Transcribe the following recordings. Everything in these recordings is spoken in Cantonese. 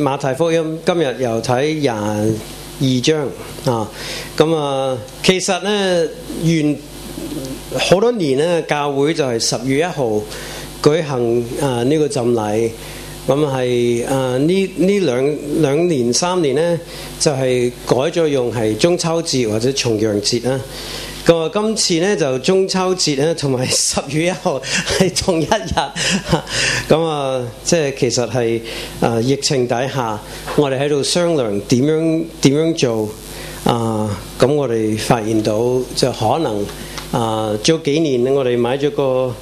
馬太福音，今日又睇22章啊。咁啊，其實咧好多年咧，教會就係10月1號舉行呢個浸禮。咁係呢兩年3年咧，就係改咗用係中秋節或者重陽節啦。咁啊，今次咧就中秋節咧，同埋10月1號係同一日。咁啊，即係其實係疫情底下，我哋喺度商量點樣做咁我哋發現到就可能早幾年我哋買咗個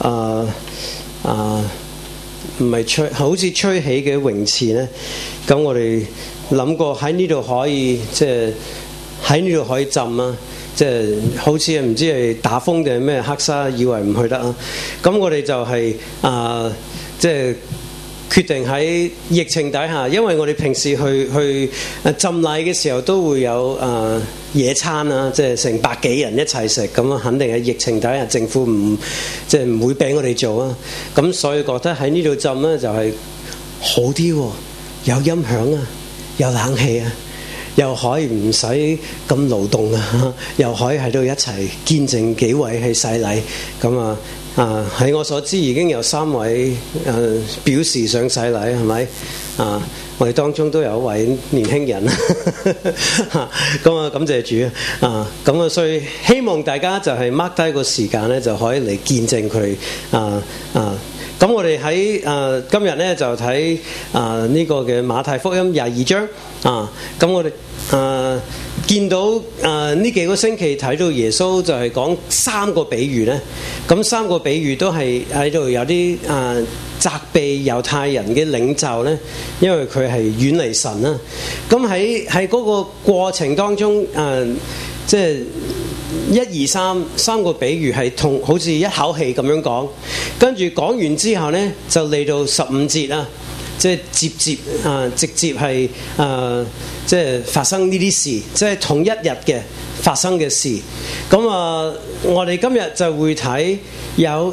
唔係好似吹起嘅泳池咧，咁我哋諗過喺呢度可以即係喺呢度可以浸啊，即係好似唔知係打風定係咩黑沙，以為唔去得啊。咁我哋就係即係決定喺疫情底下，因為我哋平時去浸禮嘅時候都會有野餐啊，即係成百幾人一齊食，咁啊肯定係疫情底下政府即係唔會俾我哋做啊。咁所以覺得喺呢度浸咧就係好啲喎，有音響啊，有冷氣啊，又可以唔使咁勞動啊，又可以喺度一齊見證幾位去洗禮。咁喺我所知已經有3位表示想洗禮，係咪？我哋當中都有一位年輕人。咁啊，感謝主啊！咁啊，所以希望大家就係 mark 低個時間咧，就可以嚟見證佢咁我哋喺今日咧就睇呢個嘅馬太福音22章咁我哋見到呢幾個星期睇到耶穌就係講3個比喻咧，咁3個比喻都係喺度有啲責備猶太人嘅領袖咧，因為佢係遠離神啦。咁喺嗰個過程當中即係1、2、3個比喻係好似一口氣咁樣講，跟住講完之後呢，就嚟到15節啦，即係直接係即係發生呢啲事，即係同一日嘅發生嘅事。咁我哋今日就會睇有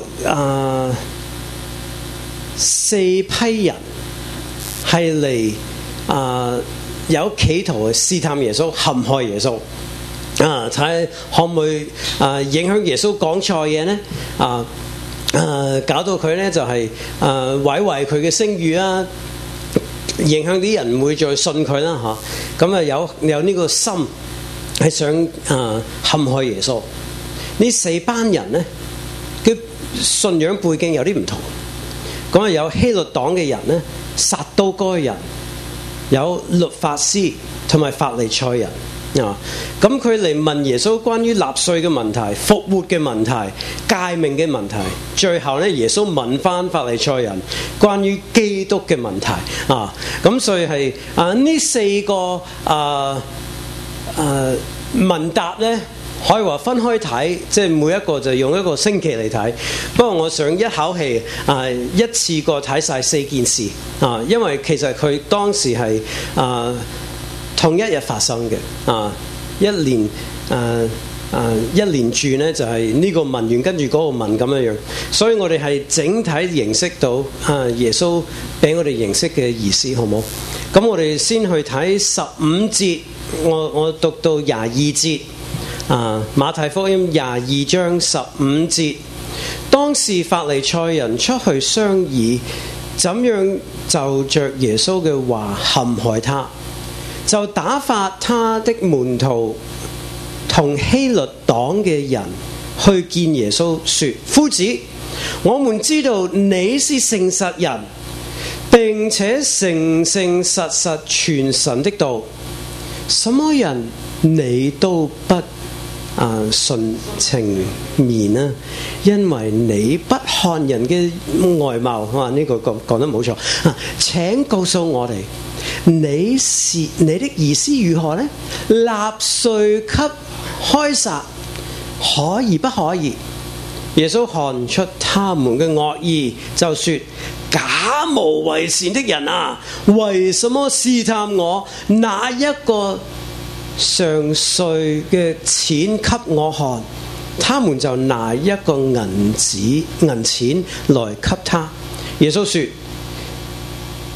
4批人係嚟有企圖去試探耶穌、陷害耶穌。睇可唔可以影響耶穌講錯嘢呢？搞到佢呢就係毀壞佢嘅聲譽啊，影響啲人唔會再信佢啦嚇。咁有呢個心係想陷害耶穌。呢4班人呢嘅信仰背景有啲唔同。咁有希律黨嘅人呢，撒都該人，有律法師同埋法利賽人。咁佢嚟問耶穌關於納稅嘅問題、復活嘅問題、誡命嘅問題，最後咧耶穌問翻法利賽人關於基督嘅問題咁所以係呢4個問答咧，可以話分開睇，即係每一個就用一個星期嚟睇。不過我想一口氣一次過睇晒4件事因為其實佢當時係同一日發生嘅一連串咧就係呢個問完跟住嗰個問咁樣，所以我哋係整體認識到耶穌俾我哋認識嘅意思，好冇？咁我哋先去睇15節，我讀到22節馬太福音22章15節。當時法利賽人出去商議，怎樣就着耶穌嘅話陷害他，就打發他的門徒同希律黨嘅人去見耶穌，說：夫子，我們知道你是誠實人，並且誠誠實實傳神的道，什麼人你都不順情面啊，因為你不看人嘅外貌。呢個講得冇錯請告訴我哋，你的意思如何呢？納稅給該撒可以不可以？耶穌看出他們嘅惡意，就說：假冒為善的人啊，為什麼試探我？哪一個上稅嘅錢給我看？他們就拿一個銀錢來給他。耶穌說：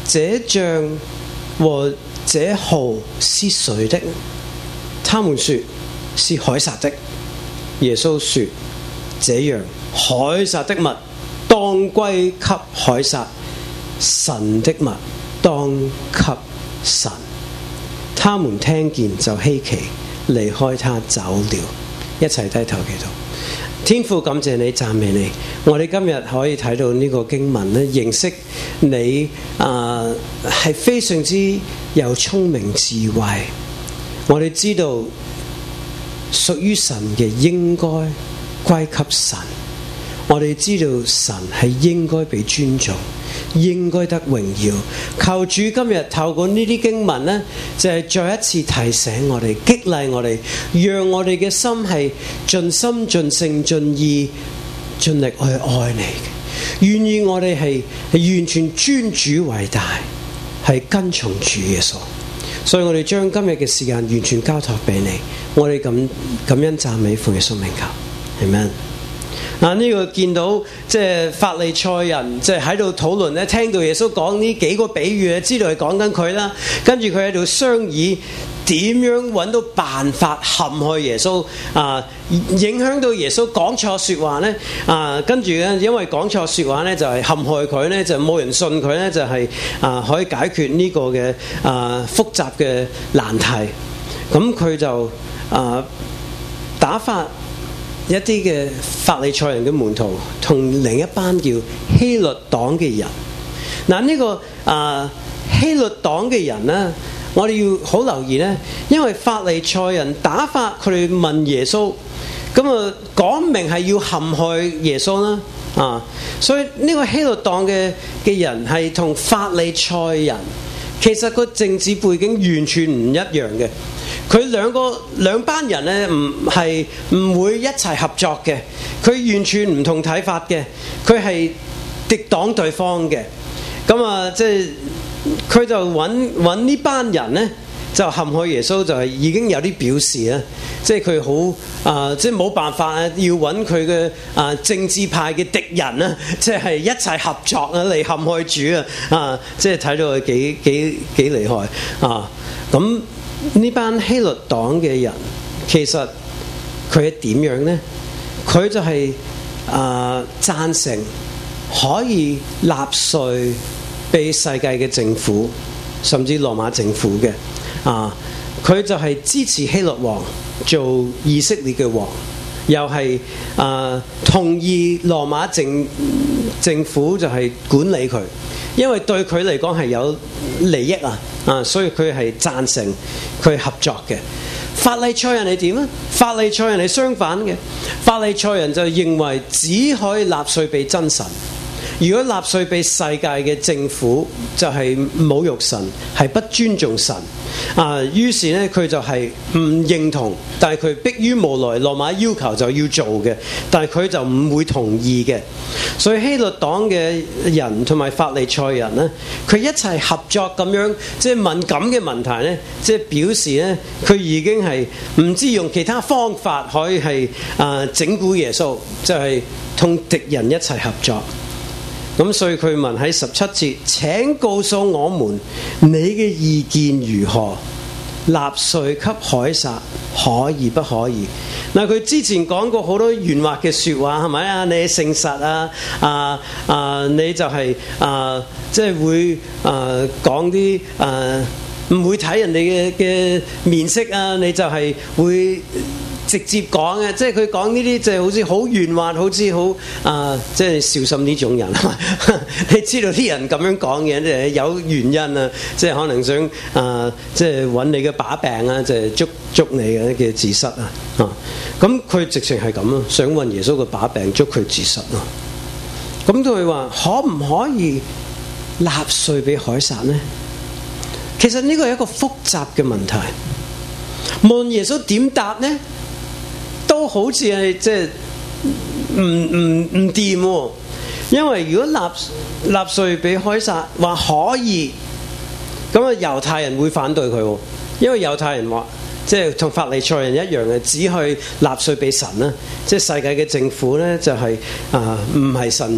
這杖和這號是誰的？他們說是凱撒的。耶穌說：這樣凱撒的物當歸給凱撒，神的物當給神。他們聽見就稀奇，離開他走了。一齊低頭祈禱。天父，感謝你，讚美你。我哋今日可以睇到呢個經文咧，認識你係非常之有聰明智慧。我哋知道屬於神嘅應該歸給神。我哋知道神係應該被尊重，應該得榮耀。求主今日透過呢啲經文呢，就係再一次提醒我哋，激勵我哋，讓我哋嘅心係盡心盡性盡意盡力去愛你，願意我哋係完全尊主為大，係跟從主耶穌。所以我哋將今日嘅時間完全交託俾你，我哋感恩讚美奉耶穌名求，阿們。呢個見到即係法利賽人即係喺度討論咧，聽到耶穌講呢幾個比喻，知道係講緊佢啦。跟住佢喺度商議點樣揾到辦法陷害耶穌影響到耶穌講錯説話咧跟住咧，因為講錯説話咧就係陷害佢咧，就冇人信佢咧，就係可以解決呢個嘅複雜嘅難題。咁佢就打發一啲嘅法利賽人嘅門徒同另一班叫希律黨嘅人。呢個希律黨嘅人呢，我哋要好留意呢，因為法利賽人打發佢哋問耶穌，咁講明係要陷害耶穌啦。所以呢個希律黨嘅人係同法利賽人其實個政治背景完全唔一樣嘅。佢兩班人咧唔會一齊合作嘅，佢完全唔同睇法嘅，佢係敵擋對方嘅。咁即係佢就揾呢班人咧，就陷害耶穌，就係已經有啲表示啦。即係佢好即係冇辦法要揾佢嘅政治派嘅敵人啦，即係一齊合作嚟陷害主啊！即係睇到佢幾厲害咁。呢班希律黨嘅人其實佢係點樣呢？佢就係贊成可以納稅俾世界嘅政府，甚至羅馬政府嘅佢就係支持希律王做以色列嘅王，又係同意羅馬政府就係管理佢，因為對佢嚟講係有利益所以佢係贊成佢合作嘅。法利賽人係點呢？法利賽人係相反嘅，法利賽人就認為只可以納稅俾真神，如果納稅俾世界嘅政府就係侮辱神，係不尊重神於是呢，佢就係唔認同，但係佢迫於無奈，羅馬要求就要做嘅，但係佢就唔會同意嘅。所以希律黨嘅人同埋法利賽人呢，佢一齊合作咁樣，即係敏感嘅問題呢，即係表示呢，佢已經係唔知用其他方法可以係整蠱耶穌，就係同敵人一齊合作。咁所以佢問喺17節，請告訴我們你嘅意見如何？納稅給凱撒可以不可以？佢之前講過好多圓滑嘅説話，係咪你誠實你就係即係會講啲唔會睇人哋嘅面色你就係會直接講嘅，即係佢講呢啲就係好似好圓滑，好似好即係小心呢種人你知道啲人咁樣講嘢，即係有原因即係可能想即係揾你嘅把柄即係捉你嘅自失咁佢直情係咁想揾耶穌嘅把柄捉佢自失咁佢話可唔可以納稅俾凱撒呢？其實呢個係一個複雜嘅問題，無論耶穌點答呢，都好似係即係唔掂，因為如果納稅俾凱撒話可以，咁猶太人會反對佢，因為猶太人話即係同法利賽人一樣嘅，只去納稅俾神啦，即係世界嘅政府咧就係唔係神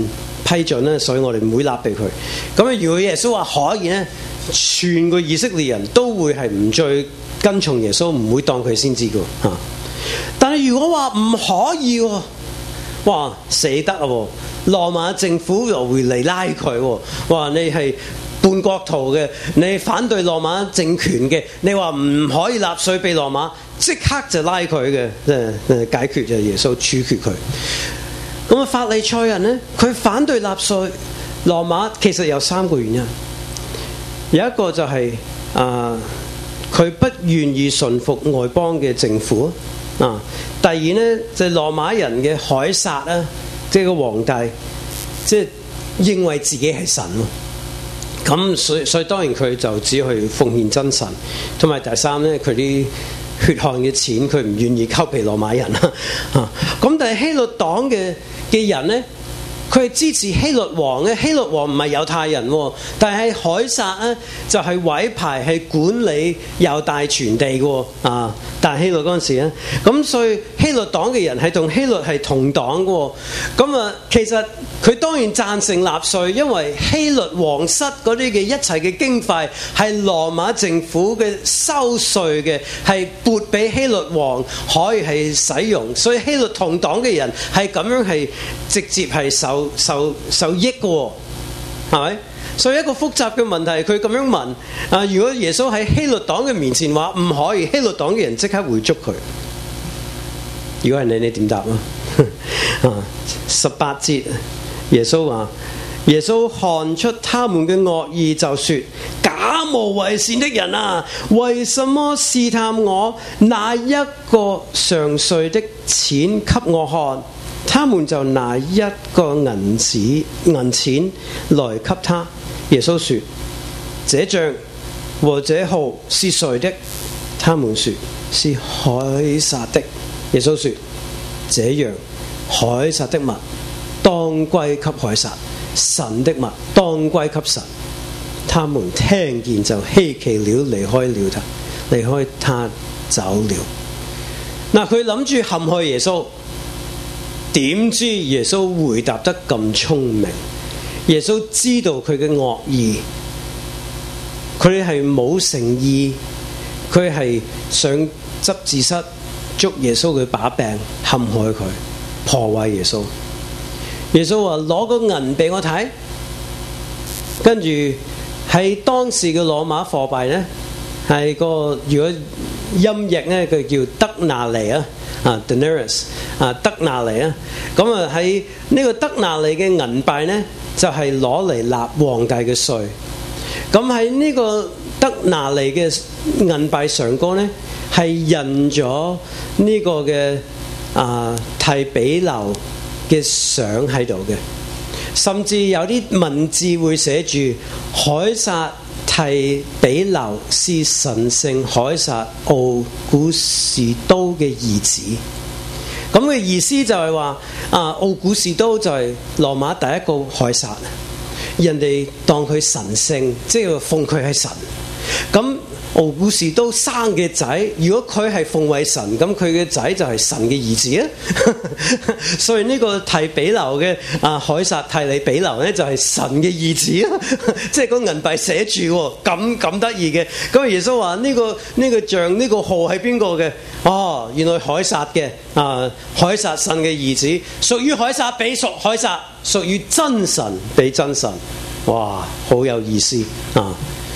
批准咧，所以我哋唔會納俾佢。咁如果耶穌話可以咧，全個以色列人都會係唔再跟從耶穌，唔會當佢先知㗎嚇。但係如果話唔可以喎，哇死得啊！羅馬政府又會嚟拉佢喎，話你係叛國徒嘅，你反對羅馬政權嘅，你話唔可以納稅俾羅馬，即刻就拉佢嘅，解決就耶穌處決佢。咁啊，法利賽人呢，佢反對納稅羅馬，其實有3個原因。有一個就係佢不願意順服外邦嘅政府啊。第二呢，就係羅馬人嘅凱撒啦，即係個皇帝，即係認為自己係神喎。咁所以當然佢就只去奉獻真神。同埋第三呢，佢啲血汗嘅錢佢唔願意給俾羅馬人啦。咁但係希律黨嘅人呢，佢係支持希律王嘅。希律王唔係猶太人喎，但係凱撒呢就係委派係管理猶大全地嘅喎。但係希律嗰陣時咧，咁所以希律黨嘅人係同希律係同黨嘅喎。咁其實佢當然贊成納稅，因為希律王室嗰啲嘅一切嘅經費係羅馬政府嘅收稅嘅，係撥俾希律王可以係使用，所以希律同黨嘅人係咁樣係直接係受益嘅喎，係咪？所以一個複雜嘅問題，佢咁樣問如果耶穌喺希律黨嘅面前話唔可以，希律黨嘅人即刻會捉佢。如果係你點答啊？18節，耶穌話：耶穌看出他們嘅惡意，就說：假冒為善的人啊，為什麼試探我？拿一個上稅的錢給我看。他們就拿一個銀錢來給他。耶穌說：這杖和這號是誰的？他們說：是凱撒的。耶穌說：這樣凱撒的物當歸給凱撒，神的物當歸給神。他們聽見就稀奇了，離開他走了。嗱，佢諗住陷害耶穌，點知耶穌回答得咁聰明。耶穌知道佢嘅惡意，佢係冇誠意，佢係想執字蝨捉耶穌嘅把柄，陷害佢，破壞耶穌。耶穌話：攞個銀俾我睇。跟住喺當時嘅羅馬貨幣呢，係個如果音譯呢，佢叫德納尼啊，denarius 德納尼啊。咁喺呢個德納尼嘅銀幣呢，就係攞嚟納皇帝嘅稅。咁喺呢個德納尼嘅銀幣上高呢，係印咗呢個嘅提比留嘅相喺度嘅，甚至有啲文字會寫住凱撒提比留是神聖凱撒奧古士都嘅兒子。咁嘅意思就係話奧古士都就係羅馬第一個凱撒，人哋當佢神聖，即係奉佢係神。咁奧古士都生嘅仔，如果佢係奉為神，咁佢嘅仔就係神嘅兒子啊。所以呢個提比留嘅凱撒提里比留咧，就係神嘅兒子啊。即係個銀幣寫住咁得意嘅。咁耶穌話呢個像呢個號係邊個嘅？哦，原來凱撒嘅凱撒神嘅兒子，屬於凱撒俾屬凱撒，屬於真神俾真神。哇，好有意思啊！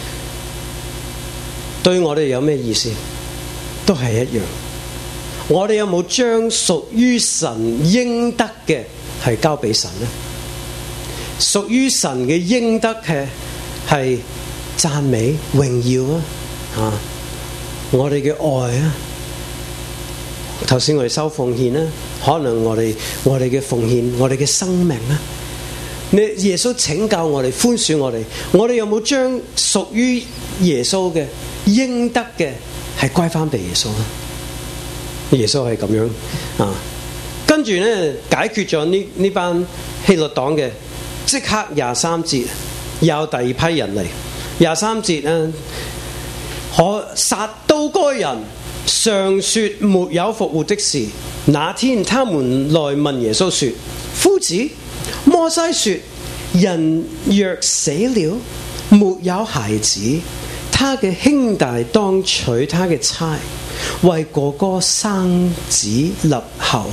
對我哋有咩意思？都係一樣。我哋有冇將屬於神應得嘅係交俾神呢？屬於神嘅應得嘅係讚美榮耀啊！我哋嘅愛啊！頭先我哋收奉獻啦，可能我哋嘅奉獻，我哋嘅生命啦。耶穌拯救我哋，寬恕我哋，我哋有冇將屬於耶穌嘅應得嘅係歸翻俾耶穌啊？耶穌係咁樣跟住咧解決咗呢班希律黨嘅，即刻23節有第二批人嚟。23節可殺到該人，常說沒有復活的事。那天他們來問耶穌說：夫子，摩西說人若死了，沒有孩子，他嘅兄弟當娶他嘅妻，為哥哥生子立後。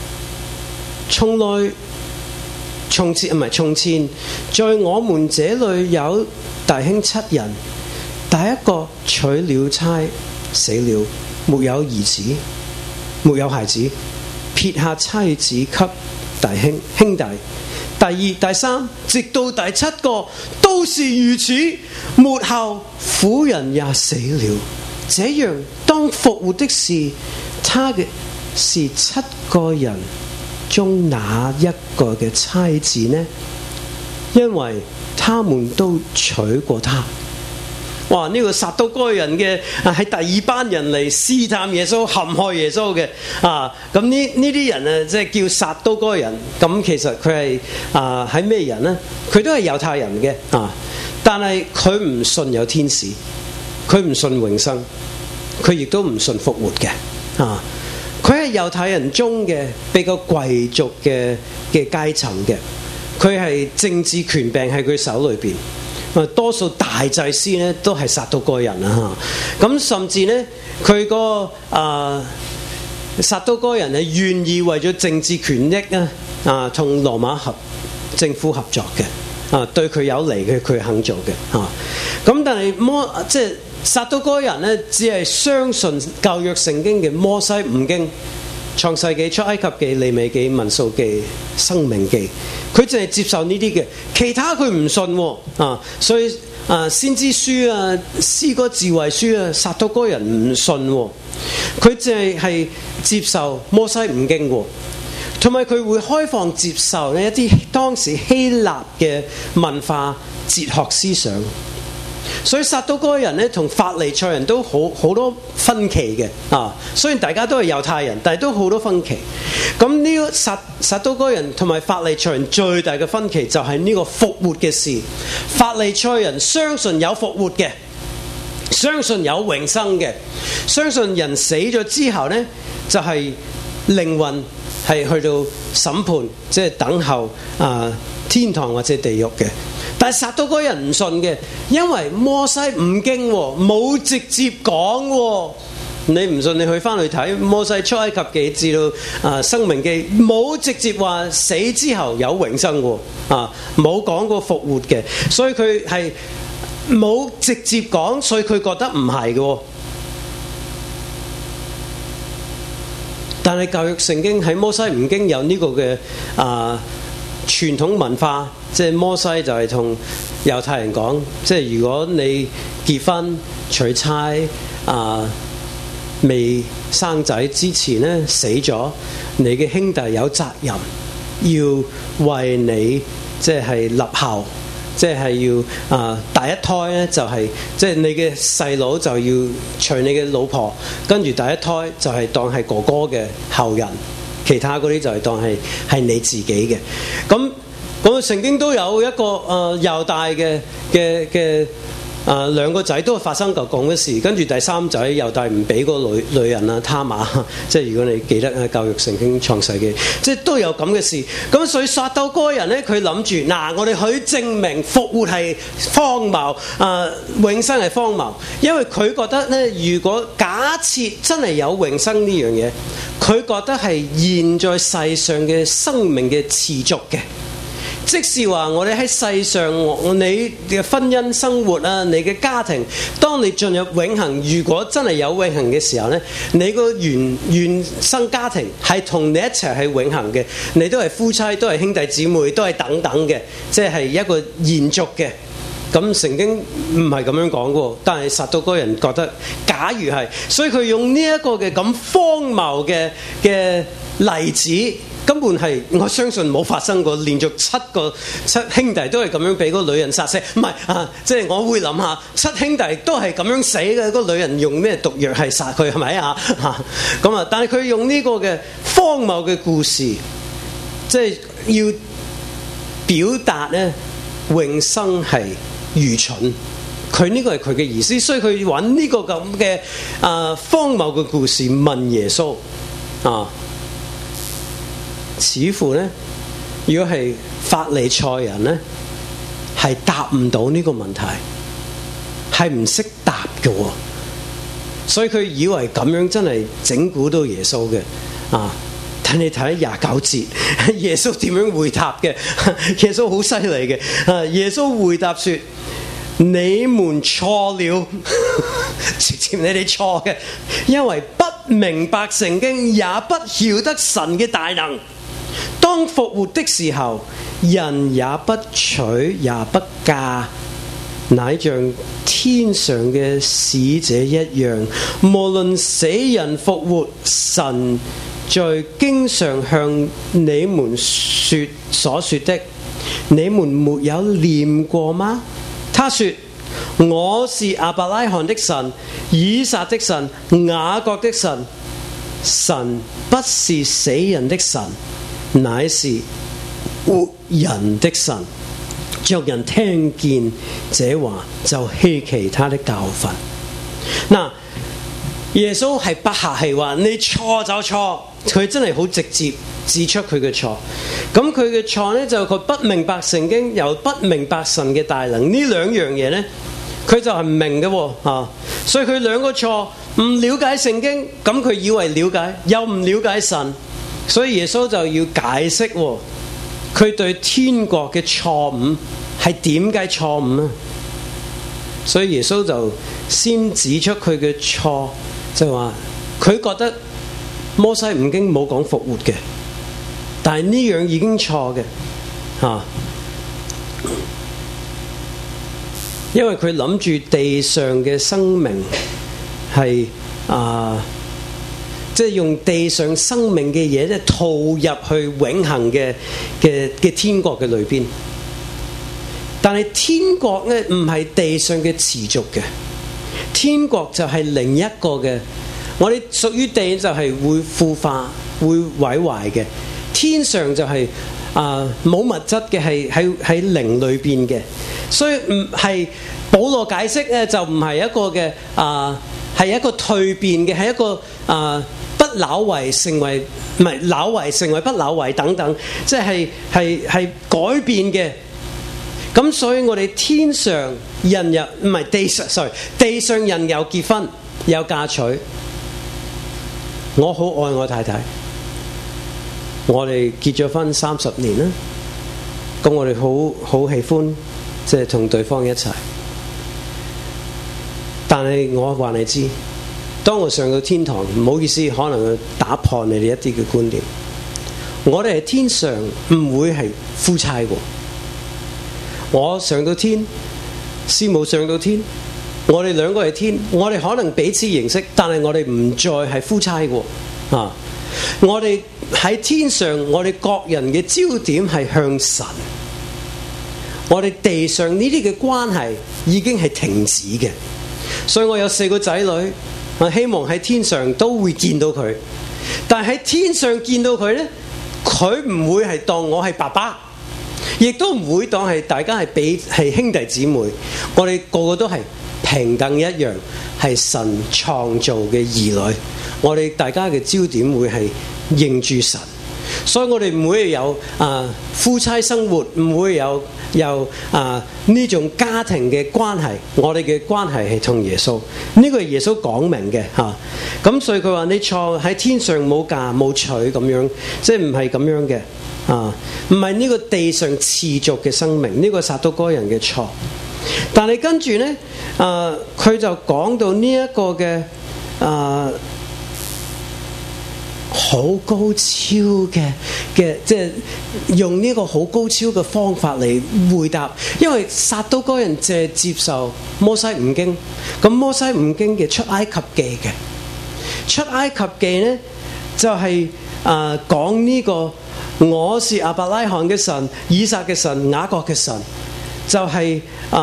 從前，在我們這裏有弟兄7人，第一個娶了妻死了，沒有兒子，沒有孩子，撇下妻子給兄弟。第二、第三，直到第7個都是如此。末後婦人也死了。這樣當復活的是他嘅是7個人中哪一個嘅妻子呢？因為他們都娶過他。哇！呢個撒都該人嘅係第二班人嚟試探耶穌、陷害耶穌嘅咁呢啲人啊，即係叫撒都該人。咁其實佢係喺咩人呢？佢都係猶太人嘅但係佢唔信有天使，佢唔信永生，佢亦都唔信復活嘅佢係猶太人中嘅比較貴族嘅階層嘅，佢係政治權柄喺佢手裏邊。多數大祭司咧都係撒都該人啊！咁甚至咧，佢個撒都該人係願意為咗政治權益同羅馬政府合作嘅對佢有利嘅，佢肯做嘅咁但係即係撒都該人咧，只係相信舊約聖經嘅摩西五經。創世記、出埃及記、利未記、民數記、生命記，佢淨係接受呢啲嘅，其他佢唔信所以先知書詩歌智慧書撒都該人唔信佢淨係接受摩西五經同埋佢會開放接受一啲當時希臘嘅文化哲學思想。所以撒都該人咧同法利賽人都好多分歧嘅雖然大家都係猶太人，但係都好多分歧。咁呢個撒都該人同埋法利賽人最大嘅分歧就係呢個復活嘅事。法利賽人相信有復活嘅，相信有永生嘅，相信人死咗之後呢，就係靈魂係去到審判，即係等候天堂或者地獄嘅。但係撒都該人唔信嘅，因為摩西五經冇直接講你唔信，你去翻去睇摩西出埃及記至到生命記，冇直接話死之後有永生冇講過復活嘅，所以佢係冇直接講，所以佢覺得唔係嘅。但係舊約聖經喺摩西五經有呢個嘅傳統文化，即係摩西就係同猶太人講，即係如果你結婚娶妻未生仔之前咧死咗，你嘅兄弟有責任要為你即係立後，即係要第一胎咧就係即係你嘅細佬就要娶你嘅老婆，跟住第一胎就係當係哥哥嘅後人，其他嗰啲就係當係你自己嘅。咁聖經都有一個猶大嘅兩個仔都發生過咁嘅事，跟住第三仔猶大唔俾個女人他瑪，即係如果你記得教育聖經創世記，即係都有咁嘅事。咁所以撒都該人咧，佢諗住我哋去證明復活係荒謬，永生係荒謬，因為佢覺得咧，如果假設真係有永生呢樣嘢，佢覺得係現在世上嘅生命嘅持續嘅。即是話我哋喺世上，你嘅婚姻生活你嘅家庭，當你進入永恆，如果真係有永恆嘅時候呢，你個原生家庭係同你一齊係永恆嘅，你都係夫妻，都係兄弟姊妹，都係等等嘅，即係一個延續嘅。咁聖經唔係咁樣講嘅，但係撒都該人覺得假如係，所以佢用呢一個嘅咁荒謬嘅例子。根本係我相信冇發生過，連續七兄弟都係咁樣俾個女人殺死，唔係即係我會諗下，七兄弟都係咁樣死嘅，個女人用咩毒藥係殺佢係咪咁但係佢用呢個嘅荒謬嘅故事，即係要表達咧永生係愚蠢，佢呢個係佢嘅意思，所以佢揾呢個咁嘅荒謬嘅故事問耶穌似乎咧，如果係法利賽人咧， 係答唔到呢個問題，係唔識答嘅喎。所以佢以為咁樣真係整蠱到耶穌嘅啊！但你睇29節，耶穌點樣回答嘅？耶穌好犀利嘅啊！耶穌回答說：你們錯了，直接你哋錯嘅，因為不明白聖經，也不曉得神嘅大能。當復活的時候，人也不娶也不嫁，乃像天上嘅使者一樣。無論死人復活，神在經上向你們所說的，你們沒有念過嗎？他說：我是亞伯拉罕的神，以撒的神，雅各的神。神不是死人的神，乃是活人的神。若人聽見這話，就希奇他的教訓。嗱，耶穌係不客氣話你錯就錯，佢真係好直接指出佢嘅錯。咁佢嘅錯呢，就佢不明白聖經，又不明白神嘅大能，呢兩樣嘢呢，佢就係唔明嘅喎。所以佢兩個錯，唔了解聖經，咁佢以為了解，又唔了解神，所以耶穌就要解釋佢對天國嘅錯誤係點解錯誤啊？所以耶穌就先指出佢嘅錯，就話佢覺得摩西五經冇講復活嘅，但係呢樣已經錯嘅嚇，因為佢諗住地上嘅生命係即係用地上生命嘅嘢咧套入去永恆嘅天國嘅裏邊。但係天國咧唔係地上嘅持續嘅，天國就係另一個嘅。我哋屬於地就係會腐化、會毀壞嘅，天上就係冇物質嘅，係喺靈裏邊嘅。所以唔係保羅解釋咧，就唔係一個嘅係一個蛻變嘅，係一個不朽為成為唔係朽為成為不朽為等等，即係改變嘅。咁所以我哋天上人又唔係地上人有結婚有嫁娶。我好愛我太太，我哋結咗婚30年啦。咁我哋好喜歡即係同對方一齊。但係我話你知，當我上到天堂，唔好意思，可能會打破你哋一啲嘅觀念。我哋喺天上唔會係夫妻喎。我上到天，師母上到天，我哋兩個係天，我哋可能彼此認識，但係我哋唔再係夫妻喎。我哋喺天上，我哋各人嘅焦點係向神。我哋地上呢啲嘅關係已經係停止嘅。所以我有4個仔女，我希望喺天上都會見到佢。但係喺天上見到佢呢，佢唔會係當我係爸爸，亦都唔會當係大家係兄弟姊妹。我哋個個都係平等一樣，係神創造嘅兒女。我哋大家嘅焦點會係認住神。所以我哋唔會有夫妻生活，唔會有呢種家庭嘅關係。我哋嘅關係係同耶穌，呢個係耶穌講明嘅嚇。咁所以佢話你錯，喺天上冇嫁冇娶咁樣，即係唔係咁樣嘅唔係呢個地上持續嘅生命，呢個撒都該人嘅錯。但係跟住呢，佢就講到呢一個嘅好高超嘅，即係用呢個好高超嘅方法嚟回答，因為撒都該人淨係接受摩西五經，咁摩西五經嘅出埃及記嘅出埃及記呢，就係講呢個我是亞伯拉罕嘅神、以撒嘅神、雅各嘅神，就係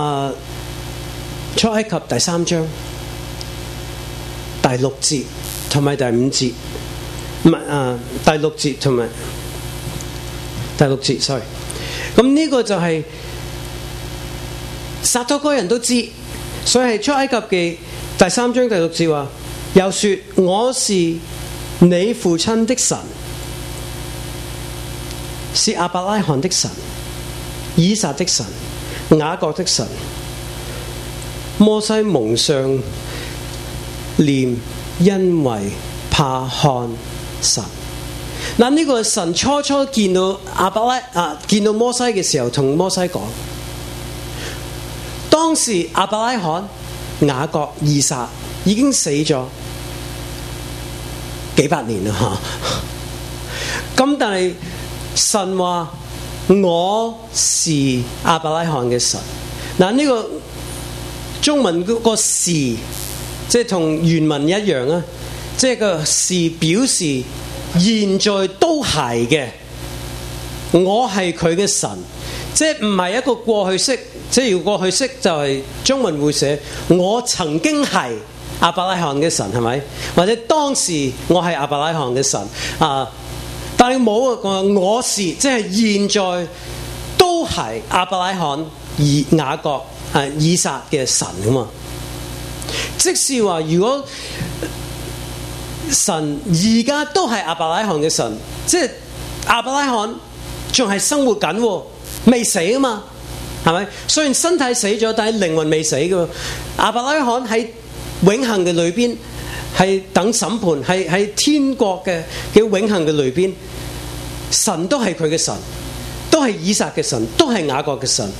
出埃及第3章第6節同埋第5節。唔係第6節同埋第6節 sorry。咁呢個就係撒都該人都知，所以係出埃及記第3章第6節話，又說我是你父親的神，是亞伯拉罕的神、以撒的神、 雅各的神。摩西蒙上臉，因為怕看神。嗱，呢個神初見到見到摩西嘅時候，同摩西講，當時亞伯拉罕、雅各、以撒已經死咗幾百年啦嚇。咁但係神話我是亞伯拉罕嘅神。嗱，呢個中文嗰個是，即係同原文一樣啊！即係個是表示現在都係嘅，我係佢嘅神，即係唔係一個過去式。即係要過去式就係中文會寫我曾經係亞伯拉罕嘅神，係咪？或者當時我係亞伯拉罕嘅神啊？但係冇啊！我是即係現在都係亞伯拉罕、雅各、以撒嘅神啊嘛。即是話，如果神而家都係亞伯拉罕嘅神，即係亞伯拉罕仲係生活緊，未死啊嘛，係咪？雖然身體死咗，但係靈魂未死嘅。亞伯拉罕喺永恆嘅裏邊，係等審判，喺天國嘅永恆嘅裏邊，神都係佢嘅神，都係以撒嘅神，都係雅各嘅神。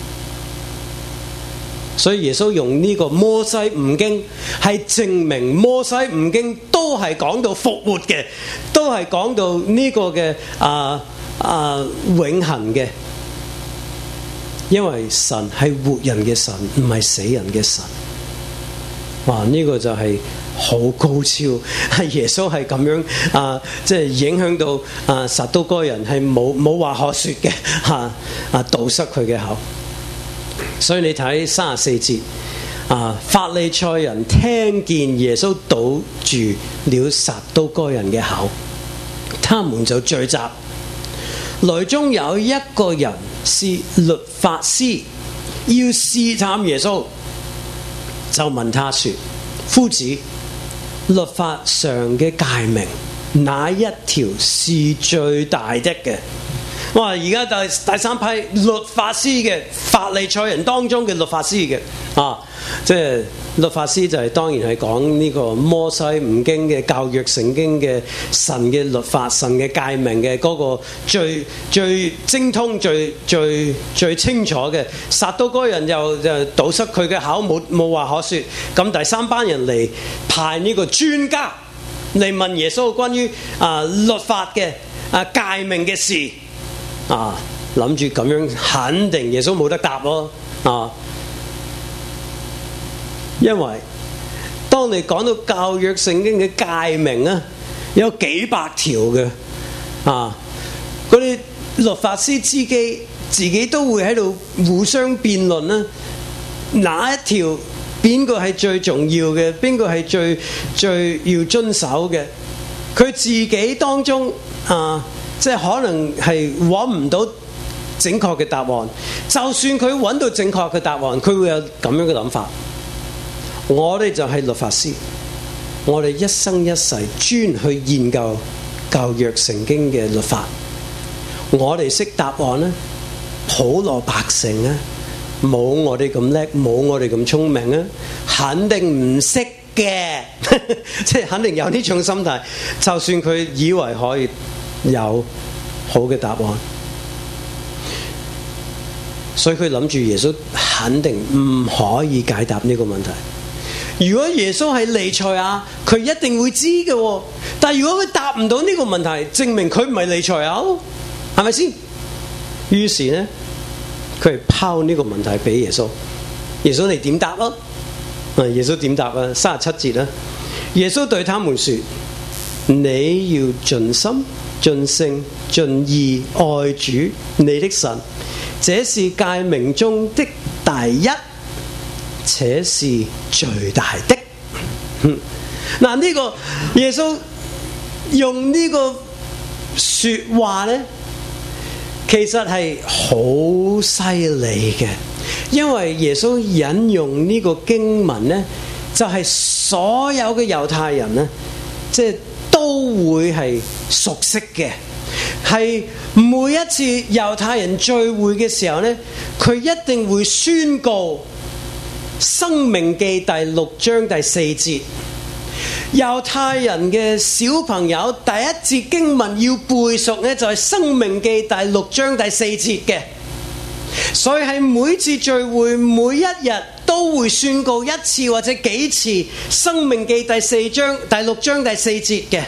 所以耶穌用呢個摩西五經係證明摩西五經都係講到復活嘅，都係講到呢個嘅永恆嘅。因為神係活人嘅神，唔係死人嘅神。哇！呢個就係好高超，係耶穌係咁樣即係影響到撒都該人係冇話可說嘅堵塞佢嘅口。所以你睇34節法利賽人聽見耶穌堵住了撒都該人嘅口，他們就聚集，內中有一個人是律法師，要試探耶穌，就問他說：夫子，律法上嘅誡命，哪一條是最大的嘅？哇！而家就係第三批律法師嘅法利賽人當中嘅律法師嘅即係律法師就係當然係講呢個摩西五經嘅教約聖經嘅神嘅律法、神嘅誡命嘅嗰個最精通、最清楚嘅。撒都該人就堵塞佢嘅口，冇話可說。咁第三班人嚟派呢個專家嚟問耶穌關於律法嘅誡命嘅事。諗住咁樣肯定耶穌冇得答咯因為當你講到教約聖經嘅誡命有幾百條嘅嗰啲律法師自己都會喺度互相辯論啦，哪一條邊個係最重要嘅，邊個係最要遵守嘅，佢自己當中即係可能係揾唔到正確嘅答案，就算佢揾到正確嘅答案，佢會有咁樣嘅諗法。我哋就係律法師，我哋一生一世專去研究舊約聖經嘅律法，我哋識答案咧，普羅百姓冇我哋咁叻，冇我哋咁聰明肯定唔識嘅，即係肯定有呢種心態，就算佢以為可以有好嘅答案，所以佢諗住耶穌肯定唔可以解答呢個問題。如果耶穌係彌賽亞，佢一定會知嘅。但係如果佢答唔到呢個問題，證明佢唔係彌賽亞，係咪先？於是呢，佢係拋呢個問題俾耶穌。耶穌你點答啊？耶穌點答啊？37節啦。耶穌對他們說：你要盡心、盡性、盡意愛主你的神，這是誡命中的第一，且是最大的。嗱，呢個耶穌用呢個說話呢，其實係好犀利嘅，因為耶穌引用呢個經文呢，就係所有嘅猶太人呢，即係都會係熟悉嘅。 係每一次猶太人聚會嘅時候呢，佢一定會宣告申命記第6章第4節。猶太人嘅小朋友第一節經文要背熟呢，就係申命記第6章第4節嘅。所以喺每次聚會每一日都會宣告一次或者幾次申命記第6章第4節嘅。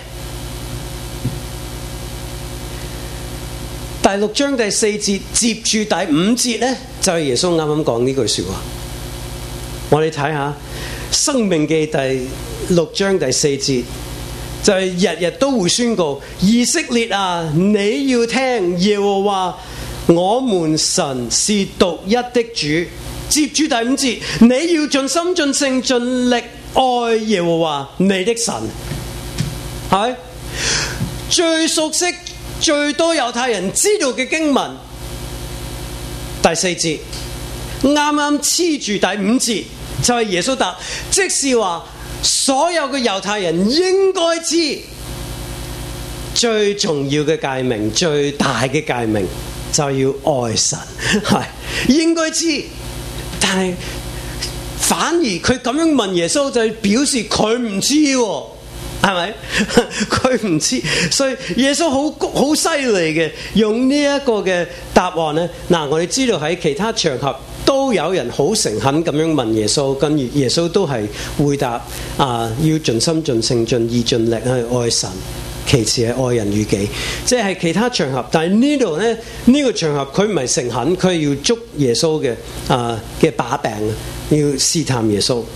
第6章第4節接住第5節呢，就係耶穌啱啱講呢句說話。我哋睇下申命記第6章第4節，就係日日都會宣告以色列啊，你要聽耶和華我們神是獨一的主。接住第5節，你要盡心盡性盡力愛耶和華你的神。係最熟悉最多猶太人知道嘅經文第4節，啱啱黐住第5節，就係耶穌答，即是話所有嘅猶太人應該知最重要嘅誡命，最大嘅誡命就要愛神，係應該知。但係反而佢咁樣問耶穌，就表示佢唔知喎，係咪？佢唔知，所以耶穌好犀利嘅，用呢一個嘅答案呢。嗱，我哋知道喺其他場合都有人好誠懇咁樣問耶穌，跟住耶穌都係回答要盡心盡性盡意盡力去愛神，其次係愛人如己，即係其他場合。但係呢度呢，呢個場合佢唔係誠懇，佢係要捉耶穌嘅把柄，要試探耶穌。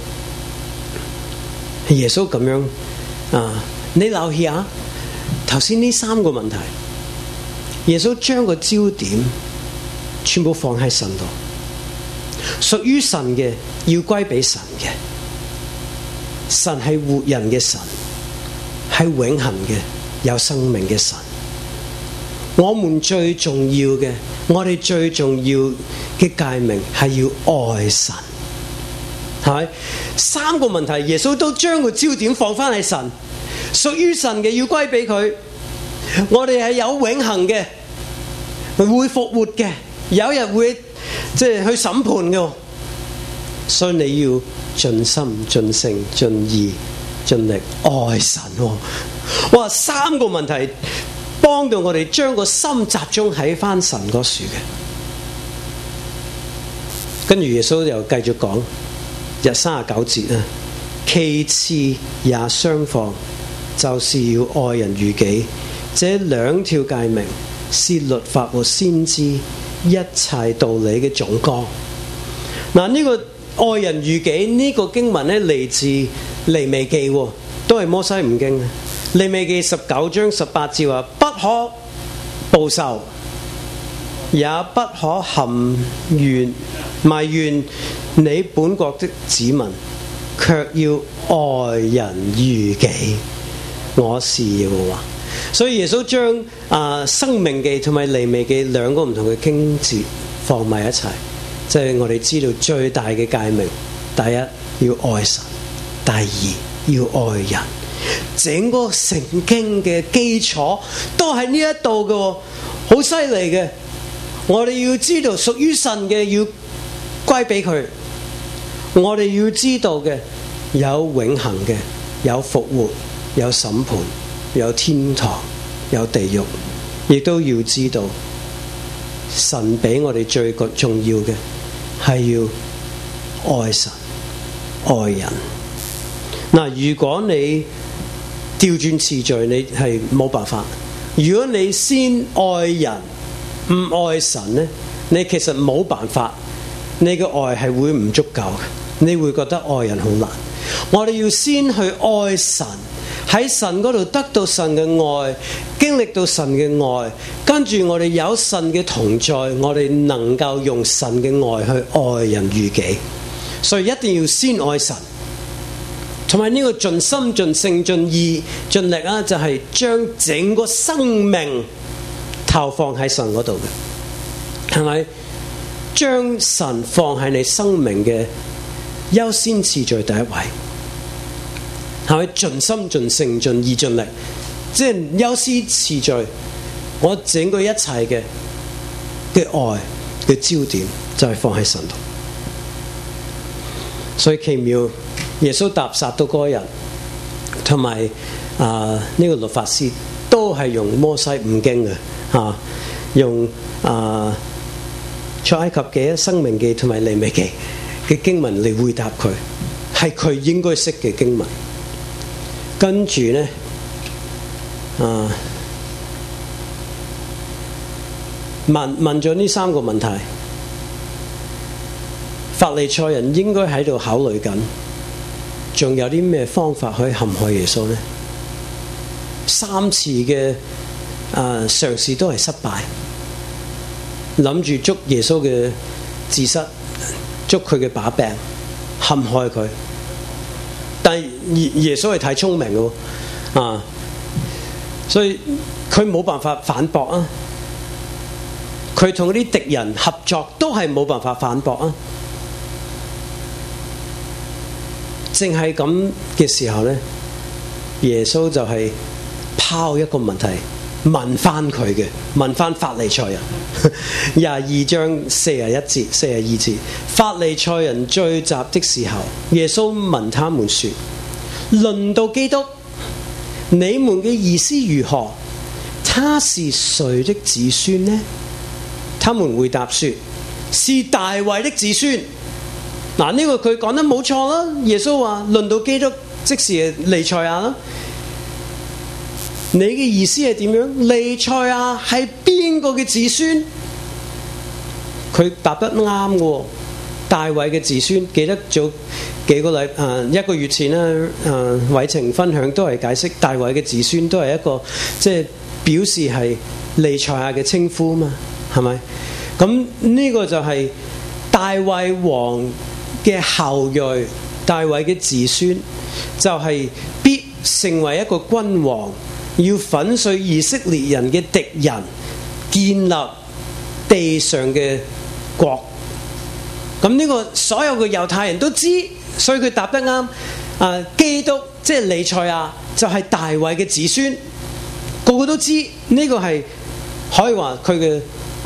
耶穌咁樣你留意下頭先呢3個問題，耶穌將個焦點全部放喺神度，屬於神嘅要歸俾神嘅，神係活人嘅神，係永恆嘅有生命嘅神。我們最重要嘅，我哋最重要嘅誡命係要愛神，係咪？3個問題耶穌都將個焦點放返喺神，屬於神嘅要歸俾佢，我哋係有永恆嘅，會復活嘅，有日會即係去審判嘅，所以你要盡心盡性盡意盡力愛神。哇，3個問題幫到我哋將個心集中喺翻神嗰處嘅。跟住耶穌又繼續講39節啊，其次也相仿，就是要愛人如己。這2條誡命是律法和先知一切道理嘅總綱。嗱，呢個愛人如己呢個經文咧嚟自利未記，都係摩西五經。利未記19章18節話：不可報仇，也不可含怨埋怨你本國的子民，卻要愛人如己。我是耶和華。所以耶穌將申命記同埋利未記2個唔同嘅經節放埋一齊，即係我哋知道最大嘅誡命，第一要愛神，第二要愛人。整個聖經嘅基礎都喺呢一度嘅，好犀利嘅。我哋要知道屬於神嘅要歸俾佢，我哋要知道嘅有永恆嘅，有復活，有審判，有天堂，有地獄，亦都要知道神俾我哋最重要嘅係要愛神愛人。嗱，如果你調轉次序，你係冇辦法。如果你先愛人唔愛神呢，你其實冇辦法，你嘅愛係會唔足夠嘅，你會覺得愛人好難。我哋要先去愛神，喺神嗰度得到神嘅愛，經歷到神嘅愛，跟住我哋有神嘅同在，我哋能夠用神嘅愛去愛人如己。所以一定要先愛神。同埋呢個盡心盡性盡意盡力啊，就係將整個生命投放喺神嗰度嘅，係咪？將神放喺你生命嘅優先次序第一位，係咪？盡心盡性盡意盡力，即係優先次序我整個一切嘅愛嘅焦點就係放喺神度。所以奇妙，耶穌答殺到嗰個人，同埋呢個律法師都係用摩西五經嘅用出埃及記、申命記同埋利未記嘅經文嚟回答佢，係佢應該識嘅經文。跟住咧問咗呢三個問題，法利賽人應該喺度考慮緊，仲有啲咩方法可以陷害耶穌呢？3次嘅嘗試都係失敗，諗住捉耶穌嘅自失，捉佢嘅把柄，陷害佢。但係耶穌係太聰明嘅，所以佢冇辦法反駁啊！佢同啲敵人合作都係冇辦法反駁啊！正係咁嘅時候咧，耶穌就係拋一個問題問翻佢嘅，問翻法利賽人。22章41節、42節，法利賽人聚集的時候，耶穌問他們說：論到基督，你們嘅意思如何？他是誰的子孫呢？他們回答說：是大衛的子孫。嗱，呢個佢講得冇錯啦。耶穌話論到基督，即是彌賽亞啦。你嘅意思係點樣？彌賽亞係邊個嘅子孫？佢答得啱嘅，大衛嘅子孫。記得早幾個一個月前咧，偉晴分享都係解釋大衛嘅子孫都係一個即係表示係彌賽亞嘅稱呼嘛，係咪？咁呢個就係大衛王嘅後裔，大衛嘅子孫就係必成為一個君王，要粉碎以色列人嘅敵人，建立地上嘅國。咁呢個所有嘅猶太人都知，所以佢答得啱。基督即係彌賽亞，就係大衛嘅子孫，個個都知。呢個係可以話佢嘅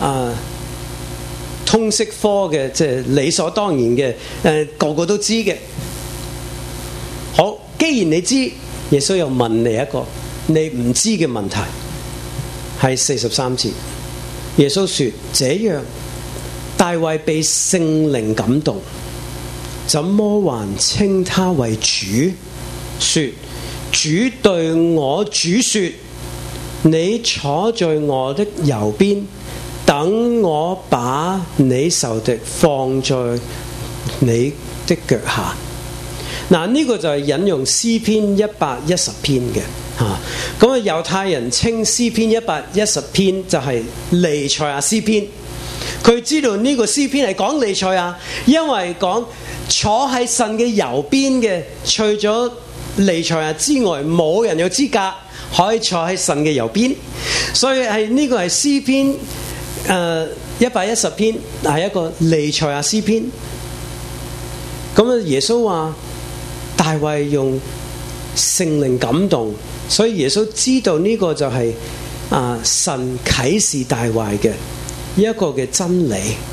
通識科嘅，即係理所當然嘅，個個都知嘅。好，既然你知，耶穌又問你一個你唔知嘅問題，係43節。耶穌說：這樣大衛被聖靈感動，怎麼還稱他為主？說主對我主說：你坐在我的右邊，等我把你仇敵放在你的腳下。嗱，呢個就係引用詩篇110篇嘅嚇。咁猶太人稱詩篇110篇就係彌賽亞詩篇。佢知道呢個詩篇係講彌賽亞，因為講坐喺神嘅右邊嘅，除咗彌賽亞之外，冇人有資格可以坐喺神嘅右邊。所以係呢個係詩篇110篇，係一個彌賽亞詩篇。咁耶穌話大衛用聖靈感動，所以耶穌知道呢個就係神啟示大衛嘅一個嘅真理。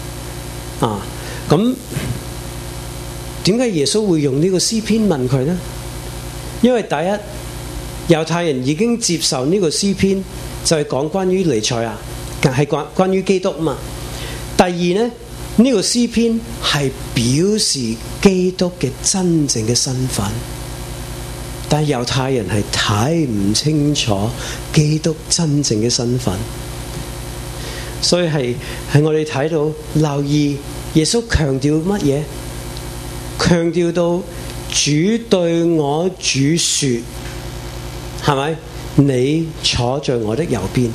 咁點解耶穌會用呢個詩篇問佢呢？因為第一，猶太人已經接受呢個詩篇就係講關於彌賽亞，係關於基督嘛。第二呢，呢個詩篇係表示基督嘅真正嘅身份，但係猶太人係睇唔清楚基督真正嘅身份，所以係我哋睇到留意耶穌強調乜嘢？強調到主對我主說，係咪？你坐在我的右邊。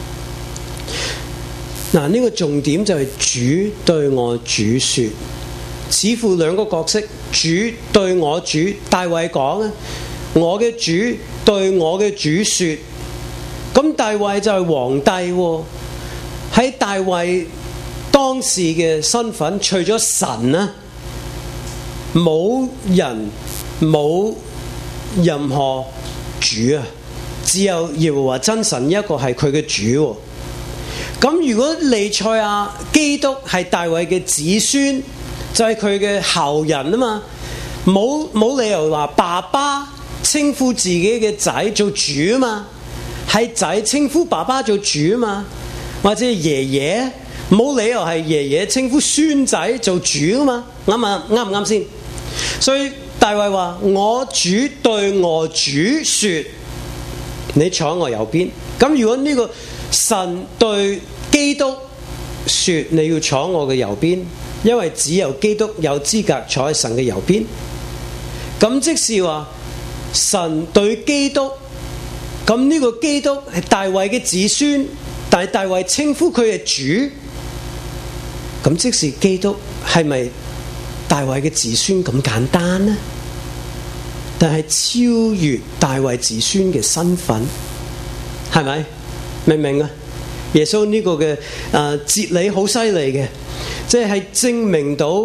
嗱，呢個重點就係主對我主說，似乎兩個角色，主對我主。大衛講啊，我嘅主對我嘅主說。咁大衛就係皇帝喎，喺大衛當時嘅身份，除咗神啊，冇人冇任何主啊，只有耶和華真神一個係佢嘅主喎。 咁如果彌賽亞基督係大衛嘅子孫，就係佢嘅後人啊嘛，冇理由話爸爸稱呼自己嘅仔做主啊嘛，係仔稱呼爸爸做主啊嘛，或者爺爺，冇理由係爺爺稱呼孫仔做主啊嘛，啱唔啱先？所以大衛話：我主對我主說，你坐我右邊。咁如果呢個神對基督說，你要坐我嘅右邊，因為只有基督有資格坐喺神嘅右邊。咁即是話神對基督，咁呢個基督係大衛嘅子孫，但係大衛稱呼佢係主，咁即是基督係咪大衛嘅子孫咁簡單呢？但係超越大衛子孫嘅身份，係咪？明唔明啊？耶穌呢個嘅哲理好犀利嘅，即係證明到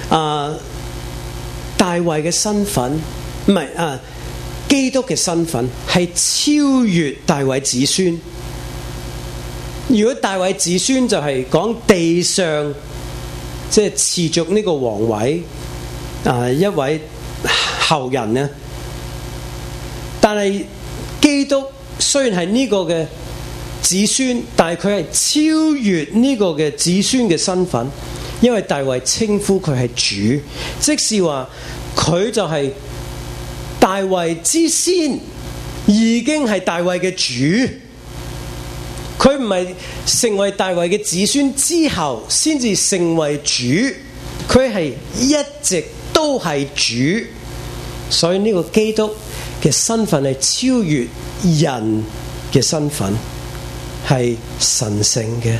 大衛嘅身份，唔係基督嘅身份係超越大衛子孫。如果大衛子孫就係講地上，即係持續呢個皇位一位後人呢，但係基督雖然係呢個嘅子孫，但係佢係超越呢個嘅子孫嘅身份，因為大衛稱呼佢係主，即是話佢就係大衛之先，已經係大衛嘅主。佢唔係成為大衛嘅子孫之後先至成為主，佢係一直都係主。所以呢個基督嘅身份係超越人嘅身份，係神聖嘅。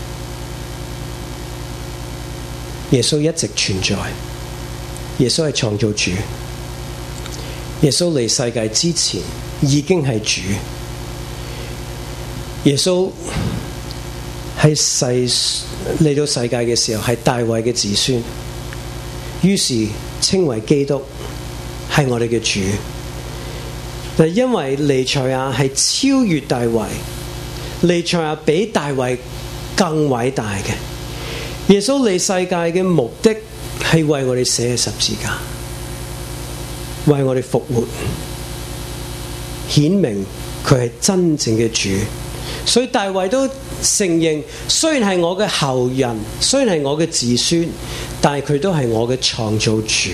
耶穌一直存在，耶穌係創造主，耶穌嚟世界之前已經係主。耶穌喺嚟到世界嘅時候係大衛嘅子孫，於是稱為基督，係我哋嘅主。但因為彌賽亞係超越大衛，彌賽亞比大衛更偉大嘅。耶穌嚟世界嘅目的係為我哋捨嘅十字架，為我哋復活，顯明佢係真正嘅主。所以大衛都承認，雖然係我嘅後人，雖然係我嘅子孫，但係佢都係我嘅創造主。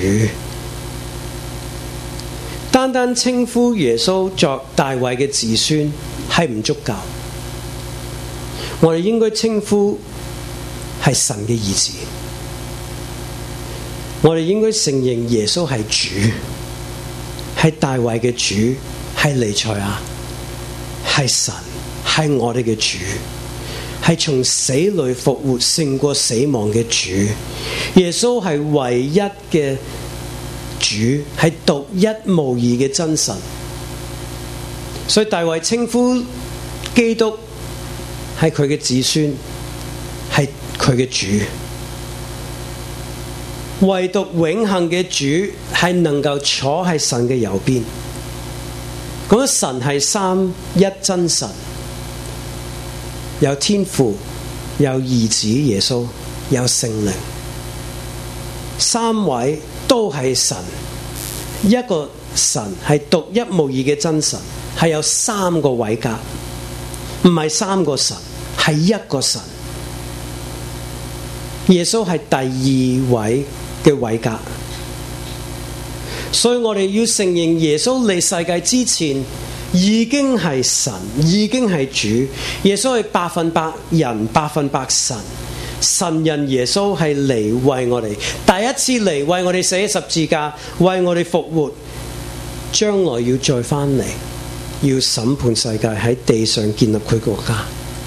單單稱呼耶穌作大衛嘅子孫係唔足夠，我哋應該稱呼係神嘅兒子。我哋應該承認耶穌係主，係大衛嘅主，係彌賽亞，係神，係我哋嘅主，係從死裏復活勝過死亡嘅主。耶穌係唯一嘅主，係獨一無二嘅真神。所以大衛稱呼基督係佢嘅子孫，係佢嘅主。唯獨永恆嘅主係能夠坐喺神嘅右邊。咁神係三一真神，有天父，有兒子耶穌，有聖靈，三位都係神。一個神係獨一無二嘅真神，係有三個位格，唔係三個神，係一個神。耶穌係第二位嘅位格，所以我哋要承認耶穌嚟世界之前已經係神，已經係主。耶穌係100%人100%神，神人耶穌係嚟為我哋第一次嚟，為我哋捨十字架，為我哋復活，將來要再翻嚟，要審判世界，喺地上建立佢國家。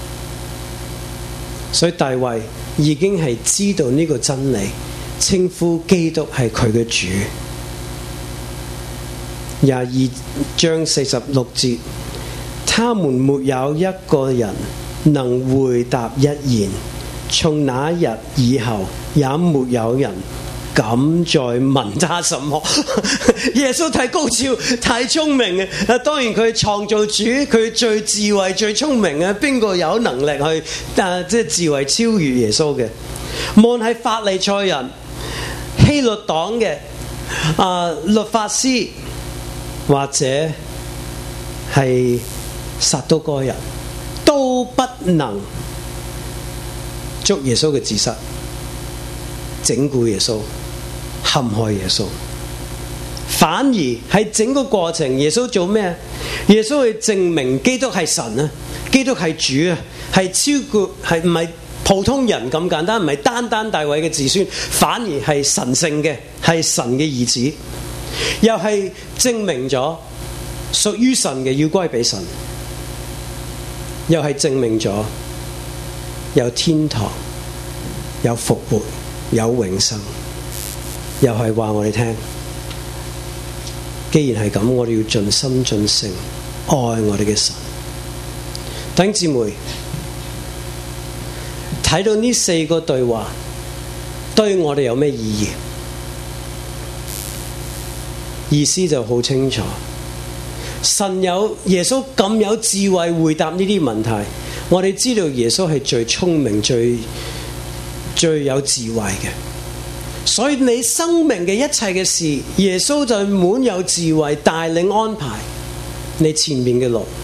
所以大衛已經係知道呢個真理，稱呼基督係佢嘅主。22章46節，他們沒有一個人能回答一言，從那日以後也沒有人敢再問他什麼。耶穌太高超，太聰明嘅。當然佢創造主，佢最智慧、最聰明嘅。邊個有能力去即係智慧超越耶穌嘅？無論係法利賽人、希律黨嘅律法師，或者係撒都該人，都不能捉耶穌嘅字蝨，整蠱耶穌，陷害耶穌。反而喺整個過程，耶穌做咩？耶穌去證明基督係神啊，基督係主啊，係超過，係唔係普通人咁簡單，唔係單單大衛嘅子孫，反而係神聖嘅，係神嘅兒子，又係證明咗屬於神嘅要歸俾神，又係證明咗有天堂、有復活、有永生，又係話我哋聽，既然係咁，我哋要盡心盡性愛我哋嘅神。弟兄姊妹，睇到呢4個對話，對我哋有咩意義？意思就好清楚。神有耶穌咁有智慧回答呢啲問題，我哋知道耶穌係最聰明、最有智慧嘅。所以你生命嘅一切嘅事，耶穌就滿有智慧帶領安排你前面嘅路。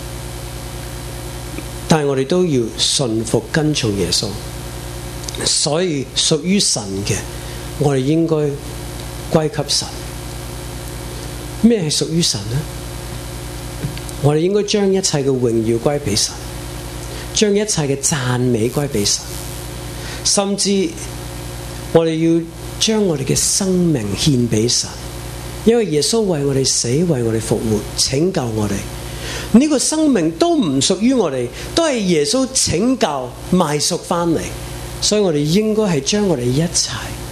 但係我哋都要順服跟從耶穌。所以屬於神嘅，我哋應該歸給神。咩係屬於神呢？我哋應該將一切嘅榮耀歸俾神，將一切嘅讚美歸俾神，甚至我哋要將我哋嘅生命獻俾神，因為耶穌為我哋死，為我哋復活，拯救我哋。呢個生命都唔屬於我哋，都係耶穌拯救賣贖翻嚟，所以我哋應該係將我哋一齊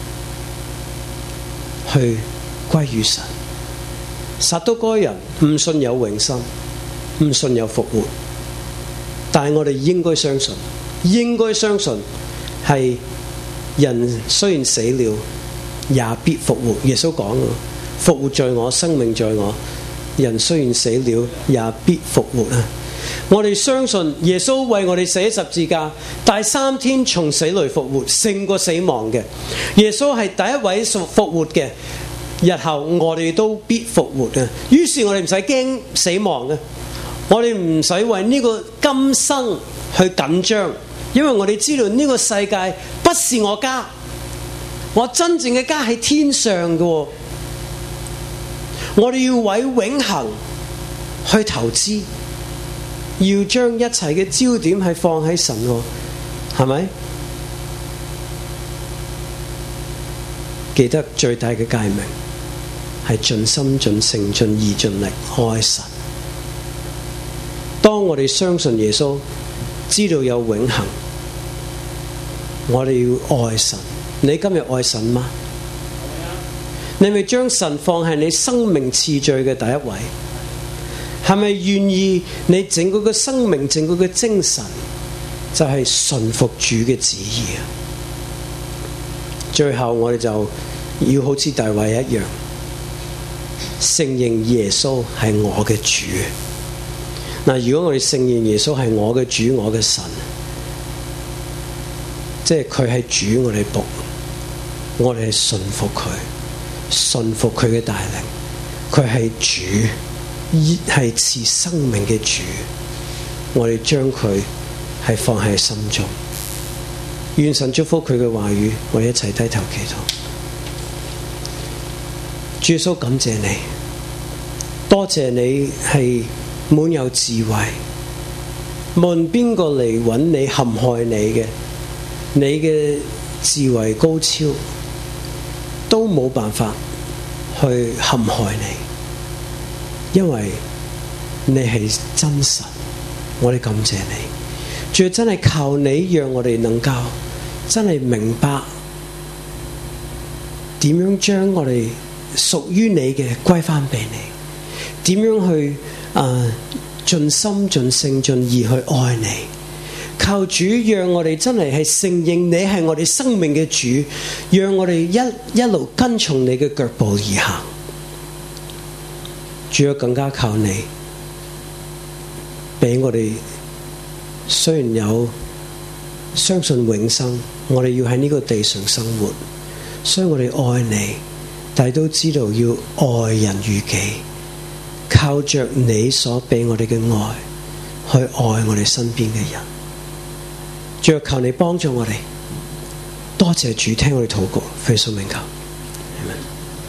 去歸於神。撒都該人唔信有永生，唔信有復活，但係我哋應該相信係人雖然死了，也必復活。耶穌講嘅，復活在我，生命在我。人雖然死了，也必復活啊！我哋相信耶穌為我哋寫十字架，第3天從死裏復活，勝過死亡嘅。耶穌係第一位復活嘅。日後我哋都必復活啊！於是我哋唔使驚死亡啊！我哋唔使為呢個今生去緊張，因為我哋知道呢個世界不是我家，我真正嘅家喺天上嘅。我哋要為永恆去投資，要將一切嘅焦點係放喺神，係咪？記得最大嘅誡命係盡心盡性盡意盡力愛神。當我哋相信耶穌，知道有永恆，我哋要愛神。你今日愛神嗎？你咪將神放喺你生命次序嘅第一位？係咪願意你整個嘅生命、整個嘅精神就係順服主嘅旨意啊？最後我哋就要好似大衛一樣，承認耶穌係我嘅主。嗱，如果我哋承認耶穌係我嘅主、我嘅神，即係佢係主，我哋僕，我哋係順服佢，順服佢嘅帶領。佢係主，係賜生命嘅主，我哋將佢係放喺心中。願神祝福佢嘅話語，我哋一齊低頭祈禱。主耶穌，感謝你，多謝你係滿有智慧，無論邊個嚟揾你陷害你嘅，你嘅智慧高超，都冇辦法去陷害你，因為你係真神。我哋感謝你，主，真係靠你讓我哋能夠真係明白點樣將我哋屬於你嘅歸翻俾你，點樣去盡心盡性盡意去愛你， 靠主讓我哋真係承認你係我哋生命嘅主，讓我哋一路跟從你嘅腳步而行。主要更加靠你，俾我哋雖然有相信永生，我哋要喺呢個地上生活，所以我哋愛你，但係都知道要愛人如己，靠着你所俾我哋嘅愛去愛我哋身邊嘅人。主要求你幫助我哋，多謝主聽我哋禱告，奉耶穌名求，阿們。